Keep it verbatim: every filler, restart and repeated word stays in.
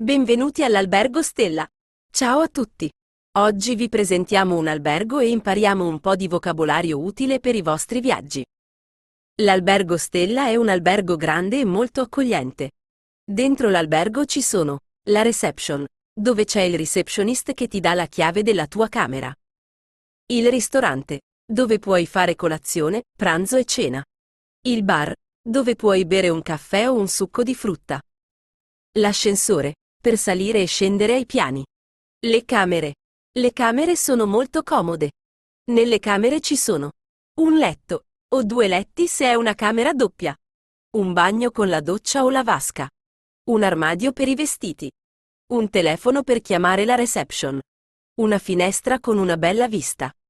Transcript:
Benvenuti all'Albergo Stella. Ciao a tutti. Oggi vi presentiamo un albergo e impariamo un po' di vocabolario utile per i vostri viaggi. L'Albergo Stella è un albergo grande e molto accogliente. Dentro l'albergo ci sono la reception, dove c'è il receptionist che ti dà la chiave della tua camera. Il ristorante, dove puoi fare colazione, pranzo e cena. Il bar, dove puoi bere un caffè o un succo di frutta. L'ascensore, per salire e scendere ai piani. Le camere. Le camere sono molto comode. Nelle camere ci sono un letto, o due letti se è una camera doppia, un bagno con la doccia o la vasca, un armadio per i vestiti, un telefono per chiamare la reception, una finestra con una bella vista.